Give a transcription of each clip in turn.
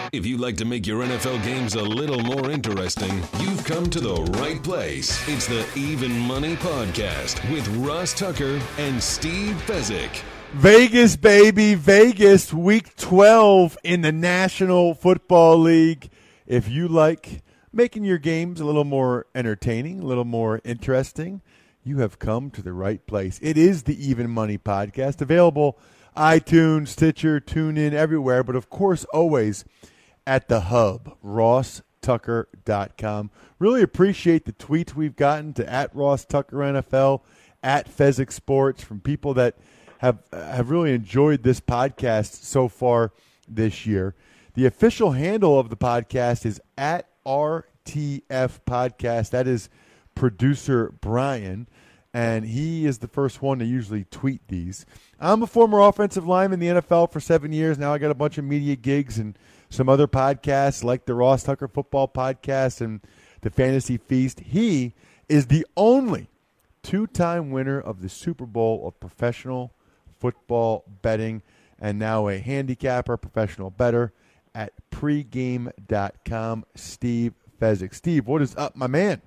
If you'd like to make your NFL games a little more interesting, you've come to the right place. It's the Even Money Podcast with Ross Tucker and Steve Fezzik. Vegas, baby, Vegas, week 12 in the National Football League. If you like making your games a little more entertaining, a little more interesting, you have come to the right place. It is the Even Money Podcast, available iTunes, Stitcher, TuneIn, everywhere, but of course always at the hub, rosstucker.com. Really appreciate the tweets we've gotten to at Ross Tucker NFL, at Fezzik Sports, from people that have really enjoyed this podcast so far this year. The official handle of the podcast is at RTF Podcast. That is producer Brian, and he is the first one to usually tweet these. I'm a former offensive lineman in the NFL for 7 years. Now I got a bunch of media gigs and some other podcasts like the Ross Tucker Football Podcast and the Fantasy Feast. He is the only two-time winner of the Super Bowl of professional football betting and now a handicapper, professional bettor at pregame.com. Steve Fezzik. Steve, what is up, my man?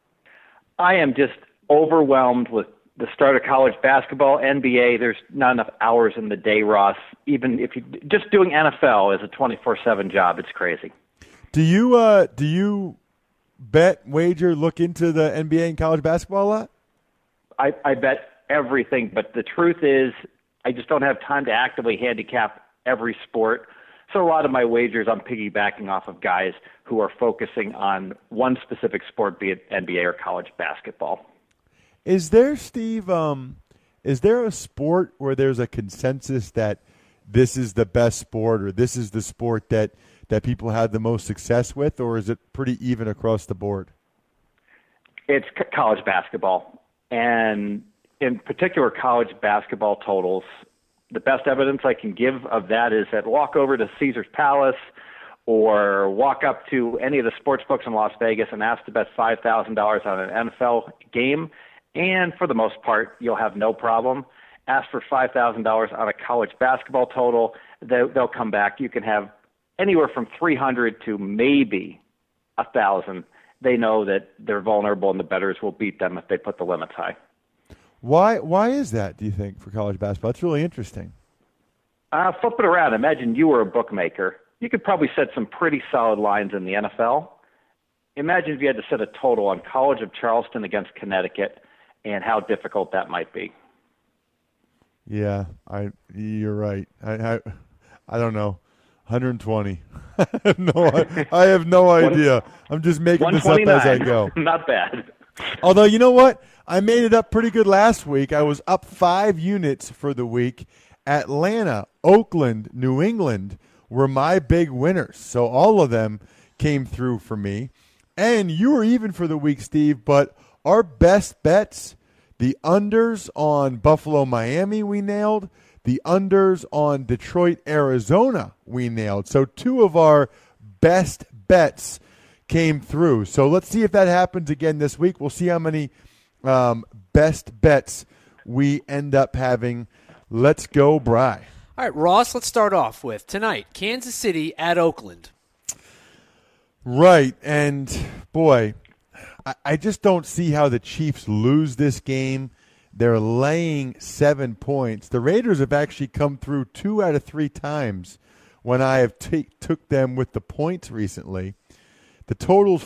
I am just overwhelmed with the start of college basketball, NBA. There's not enough hours in the day, Ross. Even if you just doing NFL is a 24/7 job, it's crazy. Do you bet, wager, look into the NBA and college basketball a lot? I bet everything, but the truth is I just don't have time to actively handicap every sport. So a lot of my wagers, I'm piggybacking off of guys who are focusing on one specific sport, be it NBA or college basketball. Is there, Steve, is there a sport where there's a consensus that this is the best sport or this is the sport that people have the most success with, or is it pretty even across the board? It's college basketball, and in particular college basketball totals. The best evidence I can give of that is that walk over to Caesar's Palace or walk up to any of the sports books in Las Vegas and ask to bet $5,000 on an NFL game. And for the most part, you'll have no problem. Ask for $5,000 on a college basketball total. They'll come back. You can have anywhere from 300 to maybe 1,000. They know that they're vulnerable and the bettors will beat them if they put the limits high. Why is that, do you think, for college basketball? That's really interesting. Flip it around. Imagine you were a bookmaker. You could probably set some pretty solid lines in the NFL. Imagine if you had to set a total on College of Charleston against Connecticut and how difficult that might be. Yeah, you're right. I don't know. 120. I have no idea. I'm just making this up as I go. Not bad. Although, you know what? I made it up pretty good last week. I was up 5 units for the week. Atlanta, Oakland, New England were my big winners. So all of them came through for me. And you were even for the week, Steve, but our best bets, the unders on Buffalo, Miami, we nailed. The unders on Detroit, Arizona, we nailed. So 2 of our best bets came through. So let's see if that happens again this week. We'll see how many best bets we end up having. Let's go, Bry. All right, Ross, let's start off with tonight, Kansas City at Oakland. Right, and boy, I just don't see how the Chiefs lose this game. They're laying 7 points. The Raiders have actually come through 2 out of 3 times when I have took them with the points recently. The total's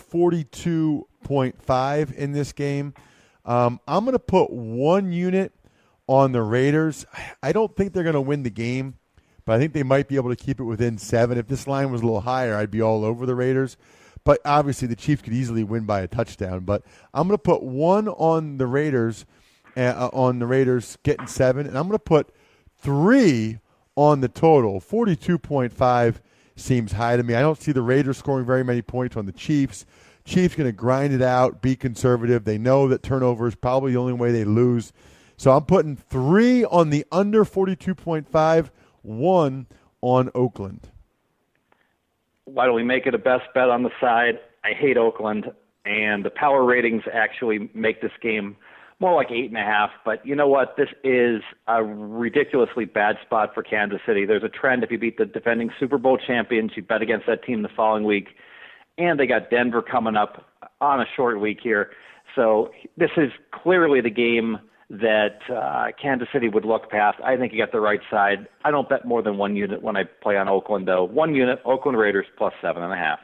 42.5 in this game. I'm going to put 1 unit on the Raiders. I don't think they're going to win the game, but I think they might be able to keep it within 7. If this line was a little higher, I'd be all over the Raiders. But obviously the Chiefs could easily win by a touchdown. But I'm going to put 1 on the Raiders getting 7, and I'm going to put 3 on the total. 42.5 seems high to me. I don't see the Raiders scoring very many points on the Chiefs. Chiefs going to grind it out, be conservative. They know that turnover is probably the only way they lose. So I'm putting 3 on the under 42.5, 1 on Oakland. Why don't we make it a best bet on the side? I hate Oakland, and the power ratings actually make this game more like 8.5. But you know what? This is a ridiculously bad spot for Kansas City. There's a trend. If you beat the defending Super Bowl champions, you bet against that team the following week. And they got Denver coming up on a short week here. So this is clearly the game that Kansas City would look past. I think you got the right side. I don't bet more than 1 unit when I play on Oakland, though. 1 unit, Oakland Raiders plus 7.5.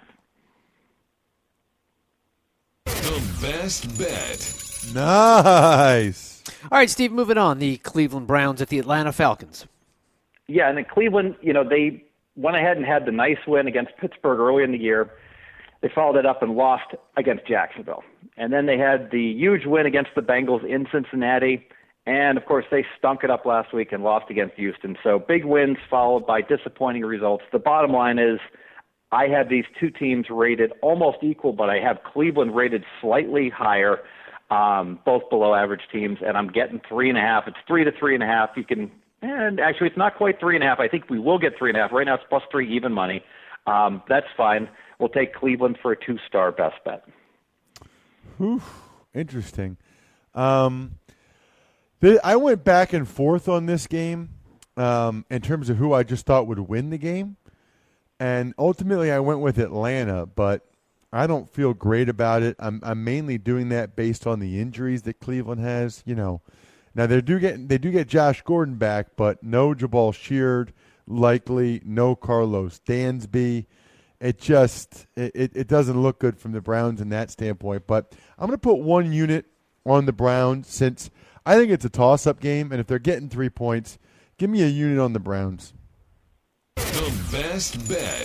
The best bet. Nice. All right, Steve, moving on. The Cleveland Browns at the Atlanta Falcons. Yeah, and in Cleveland, they went ahead and had the nice win against Pittsburgh early in the year. They followed it up and lost against Jacksonville. And then they had the huge win against the Bengals in Cincinnati. And, of course, they stunk it up last week and lost against Houston. So big wins followed by disappointing results. The bottom line is I have these two teams rated almost equal, but I have Cleveland rated slightly higher, both below average teams. And I'm getting 3.5. It's 3 to 3.5. And actually, it's not quite 3.5. I think we will get 3.5. Right now it's plus 3 even money. That's fine. We'll take Cleveland for a 2-star best bet. Whew, interesting. I went back and forth on this game in terms of who I just thought would win the game. And ultimately I went with Atlanta, but I don't feel great about it. I'm mainly doing that based on the injuries that Cleveland has. Now they do get Josh Gordon back, but no Jabal Sheard, likely no Carlos Dansby. It just it doesn't look good from the Browns in that standpoint. But I'm going to put 1 unit on the Browns since I think it's a toss-up game, and if they're getting 3 points, give me a unit on the Browns. The best bet.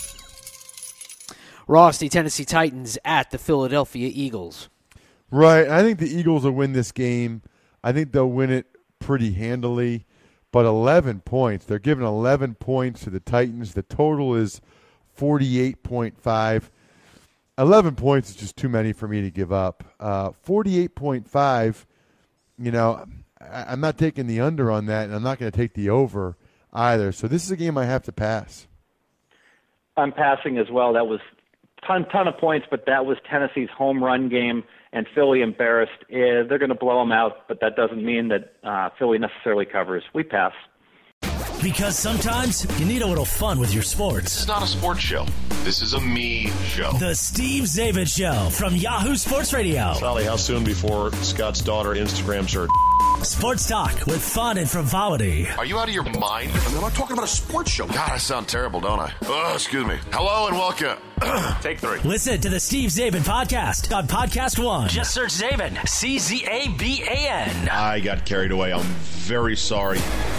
Ross, the Tennessee Titans at the Philadelphia Eagles. Right. I think the Eagles will win this game. I think they'll win it pretty handily. But 11 points. They're giving 11 points to the Titans. The total is 48.5. 11 points is just too many for me to give up. 48.5, I'm not taking the under on that, and I'm not going to take the over either. So this is a game I have to pass. I'm passing as well. That was ton of points, but that was Tennessee's home run game, and Philly embarrassed. They're going to blow them out, but that doesn't mean that Philly necessarily covers. We pass. Because sometimes you need a little fun with your sports. This is not a sports show. This is a me show. The Steve Zabin Show from Yahoo Sports Radio. Sally, how soon before Scott's daughter Instagrams her? Sports talk with fun and frivolity. Are you out of your mind? I'm not talking about a sports show. God, I sound terrible, don't I? Oh, excuse me. Hello and welcome. Take 3. Listen to the Steve Zabin Podcast on Podcast One. Just search Zabin, CZABAN. I got carried away. I'm very sorry.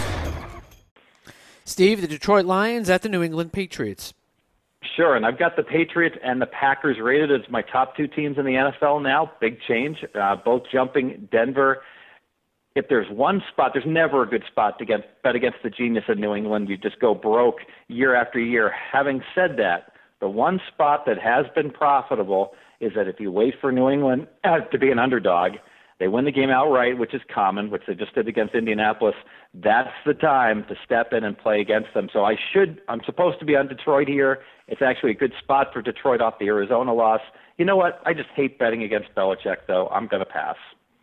Steve, the Detroit Lions at the New England Patriots. Sure, and I've got the Patriots and the Packers rated as my top 2 teams in the NFL now. Big change, both jumping Denver. If there's one spot, there's never a good spot to bet against the genius of New England. You just go broke year after year. Having said that, the one spot that has been profitable is that if you wait for New England to be an underdog, they win the game outright, which is common, which they just did against Indianapolis. That's the time to step in and play against them. So I'm supposed to be on Detroit here. It's actually a good spot for Detroit off the Arizona loss. You know what? I just hate betting against Belichick, though. I'm going to pass.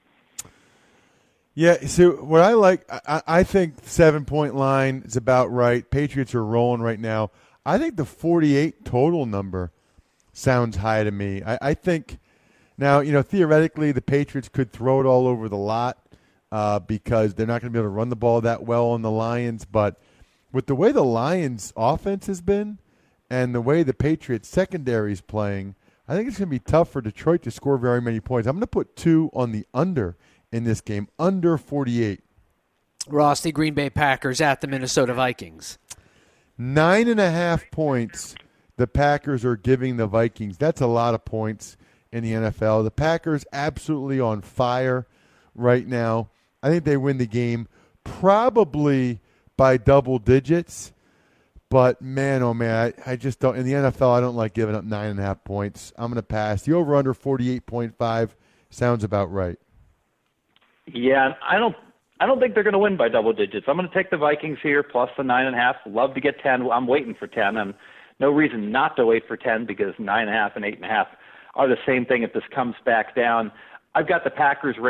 Yeah, so what I like, I think 7-point line is about right. Patriots are rolling right now. I think the 48 total number sounds high to me. I think now, theoretically the Patriots could throw it all over the lot because they're not going to be able to run the ball that well on the Lions. But with the way the Lions' offense has been and the way the Patriots' secondary is playing, I think it's going to be tough for Detroit to score very many points. I'm going to put 2 on the under in this game, under 48. Ross, the Green Bay Packers at the Minnesota Vikings. 9.5 points the Packers are giving the Vikings. That's a lot of points in the NFL. The Packers absolutely on fire right now. I think they win the game probably by double digits. But, man, oh, man, I just don't. In the NFL, I don't like giving up 9.5 points. I'm going to pass. The over-under 48.5 sounds about right. Yeah, I don't think they're going to win by double digits. I'm going to take the Vikings here plus the 9.5. Love to get 10. I'm waiting for 10, and no reason not to wait for 10 because 9.5 and 8.5 are the same thing if this comes back down. I've got the Packers rated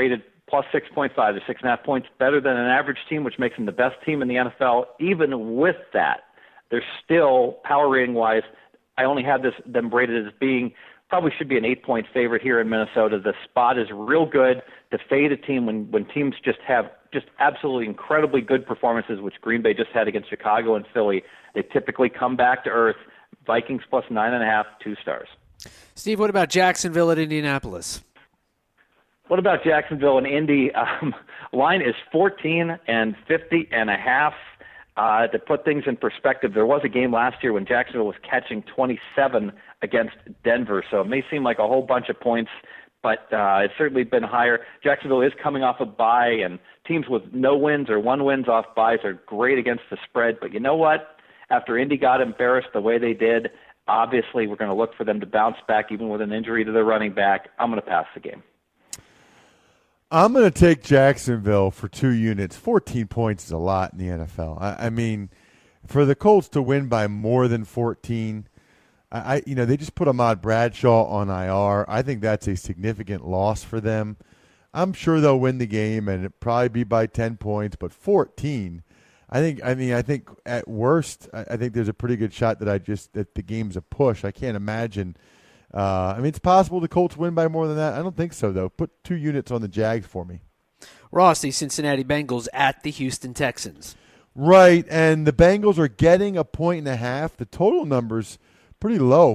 plus 6.5. They're 6.5 points better than an average team, which makes them the best team in the NFL. Even with that, they're still, power rating-wise, I only have them rated as being, probably should be an 8-point favorite here in Minnesota. The spot is real good to fade a team when teams just have just absolutely incredibly good performances, which Green Bay just had against Chicago and Philly. They typically come back to earth. Vikings plus 9.5, 2 stars. Steve, what about Jacksonville at Indianapolis? What about Jacksonville and Indy? Line is 14 and 50.5. To put things in perspective, there was a game last year when Jacksonville was catching 27 against Denver, so it may seem like a whole bunch of points, but it's certainly been higher. Jacksonville is coming off a bye, and teams with no wins or one wins off byes are great against the spread. But you know what? After Indy got embarrassed the way they did, obviously we're going to look for them to bounce back even with an injury to their running back. I'm going to pass the game. I'm going to take Jacksonville for 2 units. 14 points is a lot in the NFL. I mean, for the Colts to win by more than 14, they just put Ahmad Bradshaw on IR. I think that's a significant loss for them. I'm sure they'll win the game, and it'll probably be by 10 points, but 14, I think at worst, I think there's a pretty good shot that the game's a push. I can't imagine. It's possible the Colts win by more than that. I don't think so, though. Put 2 units on the Jags for me. Ross, the Cincinnati Bengals at the Houston Texans. Right, and the Bengals are getting 1.5 points. The total number's pretty low,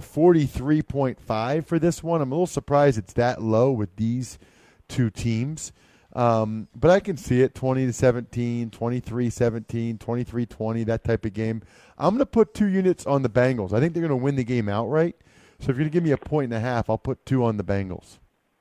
43.5 for this one. I'm a little surprised it's that low with these 2 teams. But I can see it, 20-17, 23-17, 23-20, that type of game. I'm going to put 2 units on the Bengals. I think they're going to win the game outright. So if you're going to give me 1.5 points, I'll put 2 on the Bengals.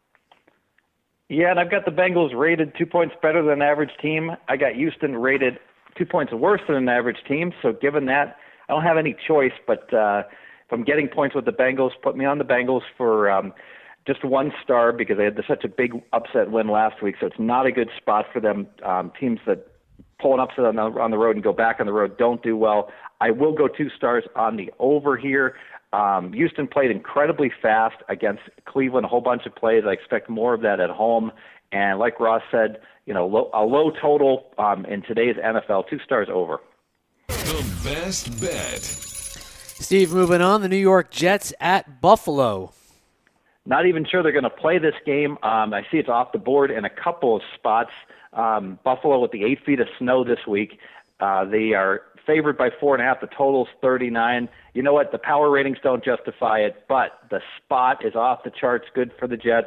Yeah, and I've got the Bengals rated 2 points better than an average team. I got Houston rated 2 points worse than an average team. So given that, I don't have any choice. But if I'm getting points with the Bengals, put me on the Bengals for just 1 star because they had such a big upset win last week. So it's not a good spot for them. Teams that pull an upset on the road and go back on the road don't do well. I will go 2 stars on the over here. Houston played incredibly fast against Cleveland, a whole bunch of plays. I expect more of that at home. And like Ross said, a low total in today's NFL, 2 stars over. The best bet. Steve, moving on, the New York Jets at Buffalo. Not even sure they're going to play this game. I see it's off the board in a couple of spots. Buffalo with the 8 feet of snow this week. They are favored by 4.5. The total's 39. You know what? The power ratings don't justify it, but the spot is off the charts. Good for the Jets.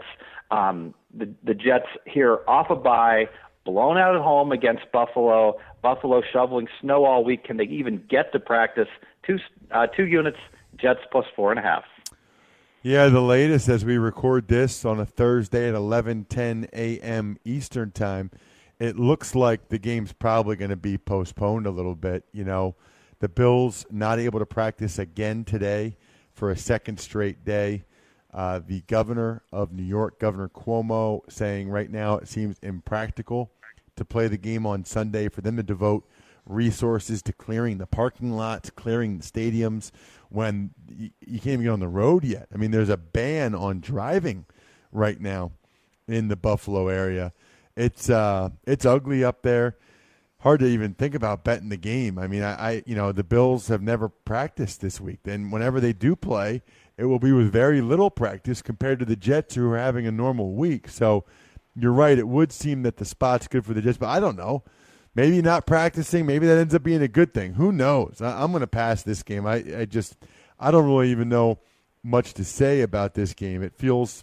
The Jets here off a bye, blown out at home against Buffalo. Buffalo shoveling snow all week. Can they even get to practice? 2 units. Jets plus 4.5. Yeah, the latest as we record this on a Thursday at 11:10 a.m. Eastern time. It looks like the game's probably going to be postponed a little bit. The Bills not able to practice again today for a second straight day. The governor of New York, Governor Cuomo, saying right now it seems impractical to play the game on Sunday for them to devote resources to clearing the parking lots, clearing the stadiums when you can't even get on the road yet. I mean, there's a ban on driving right now in the Buffalo area. It's ugly up there. Hard to even think about betting the game. I mean, the Bills have never practiced this week. And whenever they do play, it will be with very little practice compared to the Jets who are having a normal week. So you're right. It would seem that the spot's good for the Jets, but I don't know. Maybe not practicing. Maybe that ends up being a good thing. Who knows? I'm going to pass this game. I don't really even know much to say about this game. It just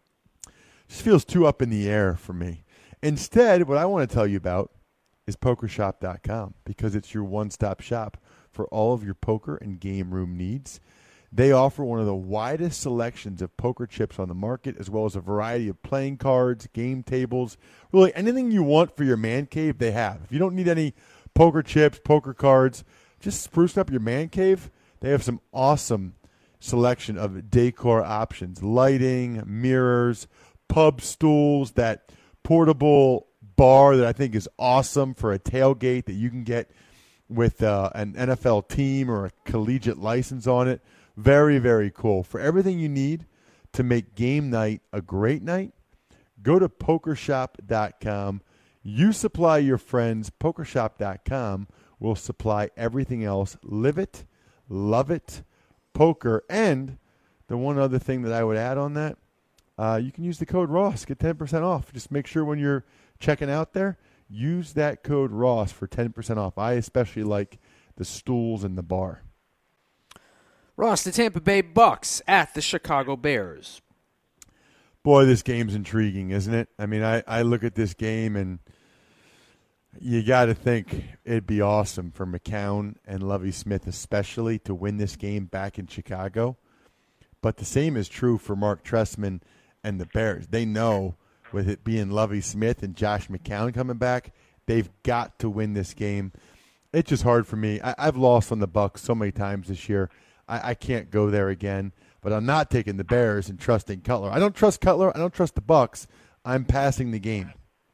feels too up in the air for me. Instead, what I want to tell you about is PokerShop.com because it's your one-stop shop for all of your poker and game room needs. They offer one of the widest selections of poker chips on the market, as well as a variety of playing cards, game tables, really anything you want for your man cave, they have. If you don't need any poker chips, poker cards, just spruce up your man cave, they have some awesome selection of decor options, lighting, mirrors, pub stools, that portable bar that I think is awesome for a tailgate that you can get with an NFL team or a collegiate license on it. Very, very cool. For everything you need to make game night a great night, Go to PokerShop.com. You supply your friends. PokerShop.com will supply everything else. Live it, love it, poker. And the one other thing that I would add on that, you can use the code Ross. Get 10% off. Just make sure when you're checking out there, use that code Ross for 10% off. I especially like the stools in the bar. Ross, the Tampa Bay Bucks at the Chicago Bears. Boy, this game's intriguing, isn't it? I mean, I look at this game and you got to think it'd be awesome for McCown and Lovie Smith especially to win this game back in Chicago. But the same is true for Mark Trestman and the Bears. They know with it being Lovie Smith and Josh McCown coming back, they've got to win this game. It's just hard for me. I've lost on the Bucs so many times this year. I can't go there again. But I'm not taking the Bears and trusting Cutler. I don't trust Cutler. I don't trust the Bucs. I'm passing the game.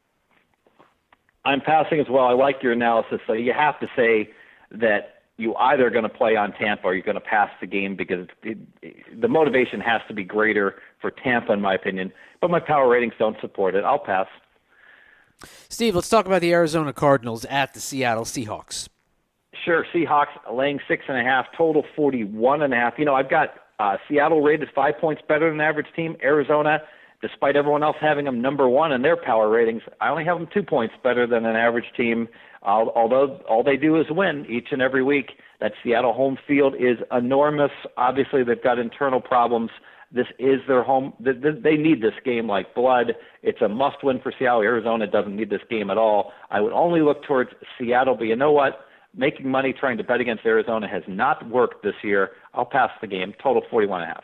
I'm passing as well. I like your analysis. So you have to say that you either are going to play on Tampa or you're going to pass the game because the motivation has to be greater for Tampa, in my opinion. But my power ratings don't support it. I'll pass. Steve, let's talk about the Arizona Cardinals at the Seattle Seahawks. Sure. Seahawks laying 6.5, total 41.5. You know, I've got Seattle rated 5 points better than the average team. Arizona, despite everyone else having them number one in their power ratings, I only have them 2 points better than an average team. Although all they do is win each and every week. That Seattle home field is enormous. Obviously, they've got internal problems. This is their home. They need this game like blood. It's a must-win for Seattle. Arizona doesn't need this game at all. I would only look towards Seattle, but you know what? Making money trying to bet against Arizona has not worked this year. I'll pass the game. Total 41.5.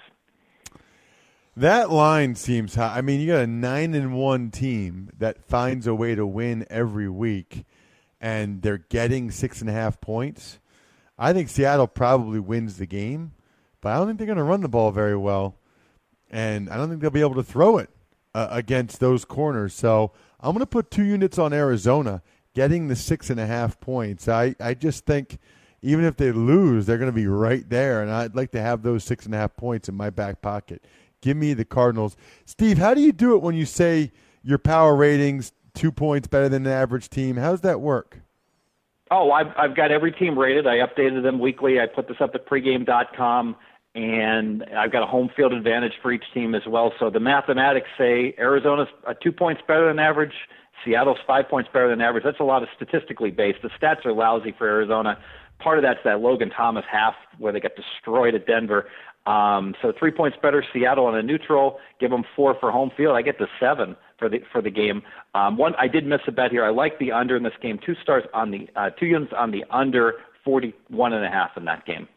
That line seems high. I mean, you got a 9-1 team that finds a way to win every week, and they're getting 6.5 points. I think Seattle probably wins the game, but I don't think they're going to run the ball very well, and I don't think they'll be able to throw it against those corners. So I'm going to put 2 units on Arizona, getting the 6.5 points. I just think even if they lose, they're going to be right there, and I'd like to have those 6.5 points in my back pocket. Give me the Cardinals. Steve, how do you do it when you say your power ratings 2 points better than the average team? How does that work? Oh, I've got every team rated. I updated them weekly. I put this up at pregame.com, and I've got a home field advantage for each team as well. So the mathematics say Arizona's 2 points better than average. Seattle's 5 points better than average. That's a lot of statistically based. The stats are lousy for Arizona. Part of that's that Logan Thomas half where they got destroyed at Denver. So 3 points better. Seattle on a neutral. Give them 4 for home field. I get the 7 for the game. One, I did miss a bet here. I like the under in this game. 2 stars on the 2 units on the under 41.5 in that game.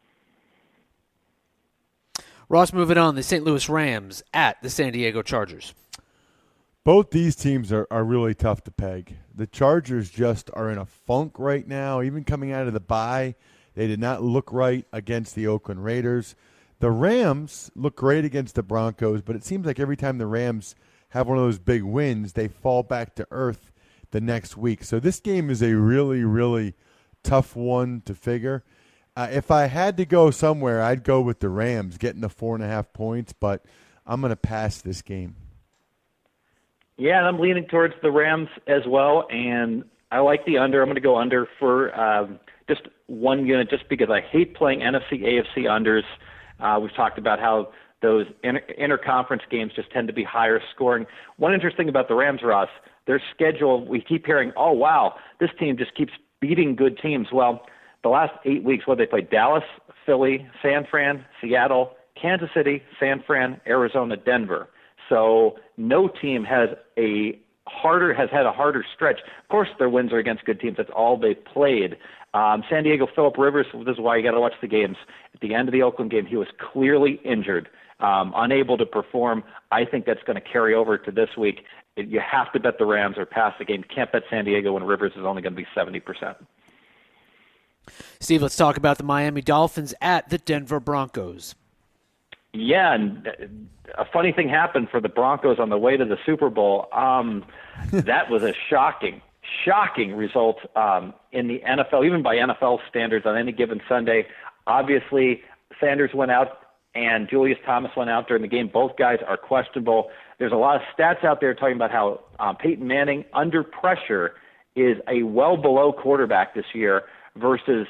Ross, moving on. The St. Louis Rams at the San Diego Chargers. Both these teams are really tough to peg. The Chargers just are in a funk right now. Even coming out of the bye, they did not look right against the Oakland Raiders. The Rams look great against the Broncos, but it seems like every time the Rams have one of those big wins, they fall back to earth the next week. So this game is a really, really tough one to figure. If I had to go somewhere, I'd go with the Rams getting the 4.5 points, but I'm going to pass this game. Yeah, and I'm leaning towards the Rams as well, and I like the under. I'm going to go under for just 1 unit just because I hate playing NFC, AFC unders. We've talked about how those interconference games just tend to be higher scoring. One interesting about the Rams, Ross, their schedule, we keep hearing, oh, wow, this team just keeps beating good teams. Well, the last 8 weeks, they played Dallas, Philly, San Fran, Seattle, Kansas City, San Fran, Arizona, Denver. So no team has had a harder stretch. Of course, their wins are against good teams. That's all they've played. San Diego, Phillip Rivers, this is why you got to watch the games. At the end of the Oakland game, he was clearly injured, unable to perform. I think that's going to carry over to this week. You have to bet the Rams or pass the game. You can't bet San Diego when Rivers is only going to be 70%. Steve, let's talk about the Miami Dolphins at the Denver Broncos. Yeah, and a funny thing happened for the Broncos on the way to the Super Bowl. That was a shocking result in the NFL, even by NFL standards on any given Sunday. Obviously, Sanders went out and Julius Thomas went out during the game. Both guys are questionable. There's a lot of stats out there talking about how Peyton Manning, under pressure, is a well below quarterback this year versus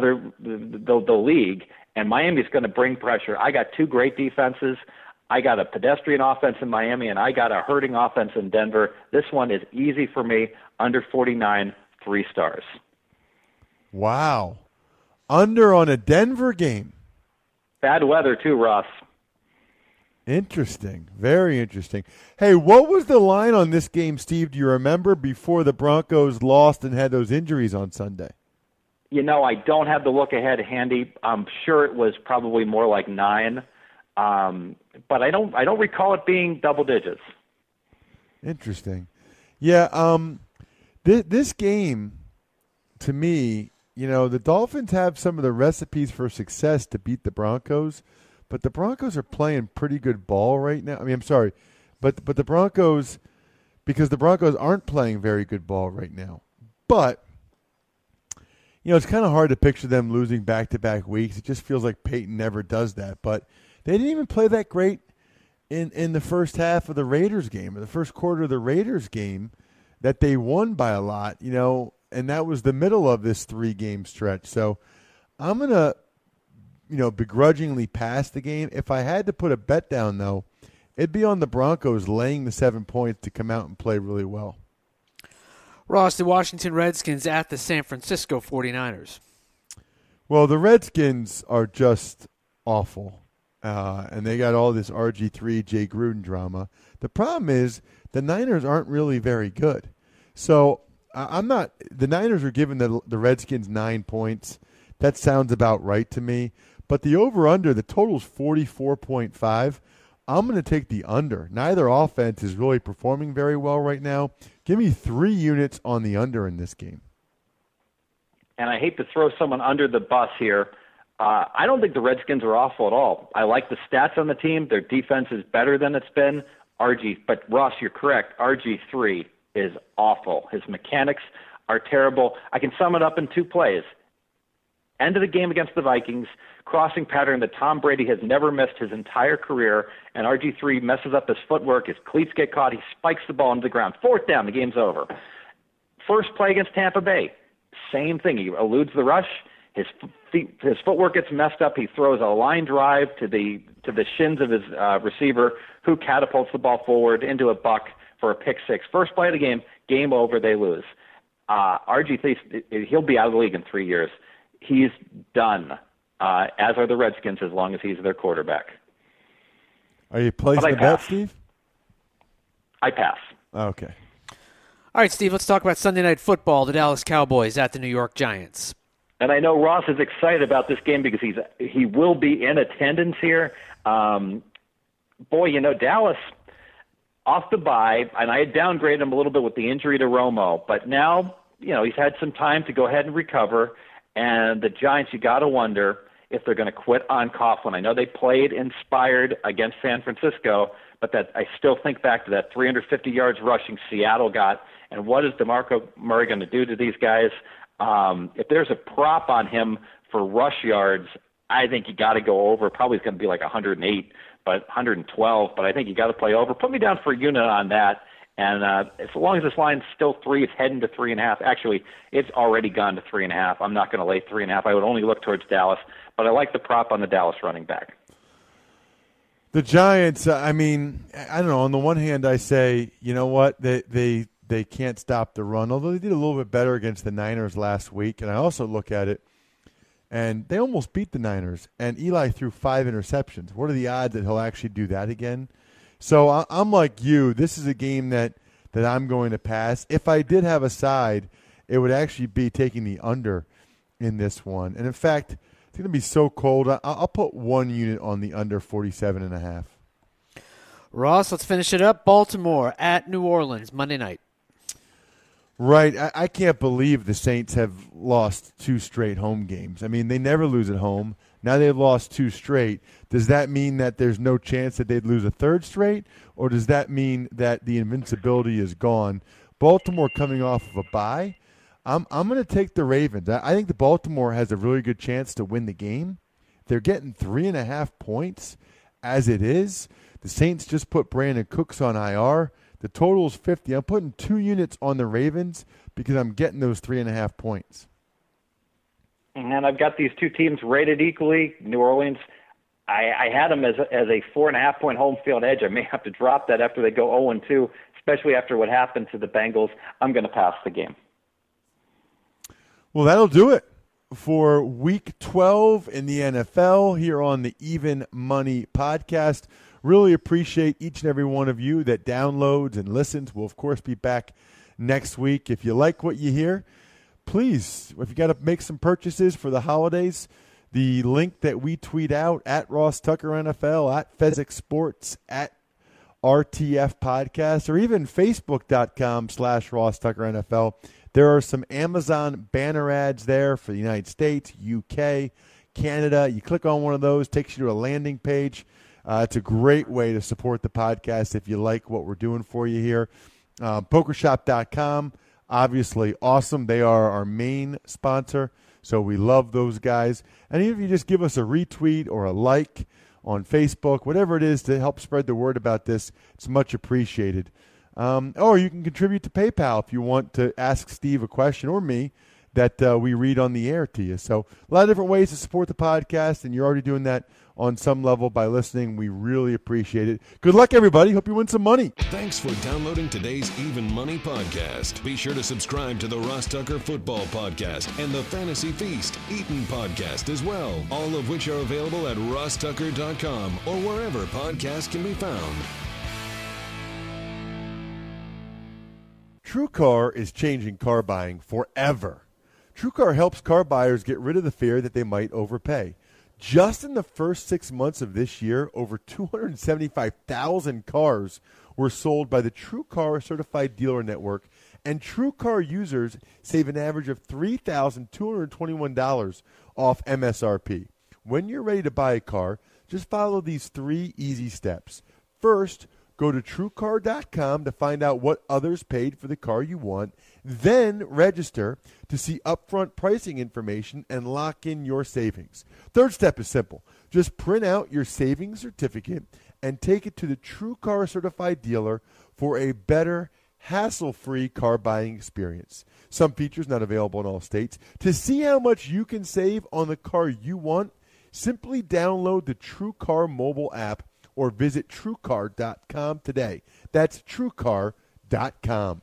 the league. And Miami's going to bring pressure. I got two great defenses. I got a pedestrian offense in Miami, and I got a hurting offense in Denver. This one is easy for me. Under 49, 3 stars. Wow. Under on a Denver game. Bad weather too, Ross. Interesting. Very interesting. Hey, what was the line on this game, Steve? Do you remember before the Broncos lost and had those injuries on Sunday? You know, I don't have the look ahead handy. I'm sure it was probably more like 9, but I don't recall it being double digits. Interesting. Yeah. This game, to me, you know, the Dolphins have some of the recipes for success to beat the Broncos, but the Broncos are playing pretty good ball right now. I mean, I'm sorry, but the Broncos, because the Broncos aren't playing very good ball right now. But, you know, it's kind of hard to picture them losing back-to-back weeks. It just feels like Peyton never does that. But they didn't even play that great in the first half of the Raiders game, or the first quarter of the Raiders game, that they won by a lot, you know, and that was the middle of this 3-game stretch. So I'm going to, you know, begrudgingly pass the game. If I had to put a bet down, though, it'd be on the Broncos laying the 7 points to come out and play really well. Ross, the Washington Redskins at the San Francisco 49ers. Well, the Redskins are just awful, and they got all this RG3, Jay Gruden drama. The problem is the Niners aren't really very good. So I'm not – the Niners are giving the Redskins 9 points. That sounds about right to me. But the over-under, the total is 44.5. I'm going to take the under. Neither offense is really performing very well right now. Give me 3 units on the under in this game. And I hate to throw someone under the bus here. I don't think the Redskins are awful at all. I like the stats on the team. Their defense is better than it's been. But Ross, you're correct. RG3 is awful. His mechanics are terrible. I can sum it up in 2 plays. End of the game against the Vikings, crossing pattern that Tom Brady has never missed his entire career, and RG3 messes up his footwork, his cleats get caught, he spikes the ball into the ground. 4th down, the game's over. First play against Tampa Bay, same thing. He eludes the rush, his footwork gets messed up, he throws a line drive to the shins of his receiver, who catapults the ball forward into a buck for a pick 6. First play of the game over, they lose. RG3, he'll be out of the league in 3 years. He's done, as are the Redskins, as long as he's their quarterback. Are you placing a bet, Steve? I pass. Okay. All right, Steve, let's talk about Sunday Night Football, the Dallas Cowboys at the New York Giants. And I know Ross is excited about this game because he will be in attendance here. Boy, you know, Dallas, off the bye, and I had downgraded him a little bit with the injury to Romo, but now, you know, he's had some time to go ahead and recover. And the Giants, you got to wonder if they're going to quit on Coughlin. I know they played inspired against San Francisco, but that I still think back to that 350 yards rushing Seattle got. And what is DeMarco Murray going to do to these guys? If there's a prop on him for rush yards, I think you got to go over. Probably it's going to be like 108, but 112. But I think you got to play over. Put me down for a unit on that. And as long as this line's still 3, it's heading to 3.5. Actually, it's already gone to 3.5. I'm not going to lay 3.5. I would only look towards Dallas, but I like the prop on the Dallas running back. The Giants, I mean, I don't know. On the one hand, I say, you know what, they can't stop the run, although they did a little bit better against the Niners last week. And I also look at it, and they almost beat the Niners, and Eli threw 5 interceptions. What are the odds that he'll actually do that again? So I'm like you. This is a game that I'm going to pass. If I did have a side, it would actually be taking the under in this one. And, in fact, it's going to be so cold. I'll put 1 unit on the under 47.5. Ross, let's finish it up. Baltimore at New Orleans, Monday night. Right. I can't believe the Saints have lost 2 straight home games. I mean, they never lose at home. Now they've lost 2 straight. Does that mean that there's no chance that they'd lose a 3rd straight? Or does that mean that the invincibility is gone? Baltimore coming off of a bye. I'm going to take the Ravens. I think the Baltimore has a really good chance to win the game. They're getting 3.5 points as it is. The Saints just put Brandon Cooks on IR. The total is 50. I'm putting 2 units on the Ravens because I'm getting those 3.5 points. And I've got these two teams rated equally. New Orleans, I had them as a 4.5-point home field edge. I may have to drop that after they go 0-2, especially after what happened to the Bengals. I'm going to pass the game. Well, that'll do it for Week 12 in the NFL here on the Even Money Podcast. Really appreciate each and every one of you that downloads and listens. We'll, of course, be back next week. If you like what you hear, please, if you got to make some purchases for the holidays, the link that we tweet out at Ross Tucker NFL, at Fezzik Sports, at RTF Podcast, or even Facebook.com/Ross Tucker NFL. There are some Amazon banner ads there for the United States, UK, Canada. You click on one of those, takes you to a landing page. It's a great way to support the podcast if you like what we're doing for you here. Pokershop.com, obviously awesome. They are our main sponsor, so we love those guys. And even if you just give us a retweet or a like on Facebook, whatever it is to help spread the word about this, it's much appreciated. Or you can contribute to PayPal if you want to ask Steve a question or me that we read on the air to you. So a lot of different ways to support the podcast, and you're already doing that on some level by listening. We really appreciate it. Good luck, everybody. Hope you win some money. Thanks for downloading today's Even Money Podcast. Be sure to subscribe to the Ross Tucker Football Podcast and the Fantasy Feast Eaton Podcast as well, all of which are available at rosstucker.com or wherever podcasts can be found. TrueCar is changing car buying forever. TrueCar helps car buyers get rid of the fear that they might overpay. Just in the first 6 months of this year, over 275,000 cars were sold by the TrueCar Certified Dealer Network, and TrueCar users save an average of $3,221 off MSRP. When you're ready to buy a car, just follow these 3 easy steps. First, go to TrueCar.com to find out what others paid for the car you want. Then register to see upfront pricing information and lock in your savings. Third step is simple. Just print out your savings certificate and take it to the TrueCar Certified Dealer for a better, hassle-free car buying experience. Some features not available in all states. To see how much you can save on the car you want, simply download the TrueCar mobile app or visit TrueCar.com today. That's TrueCar.com.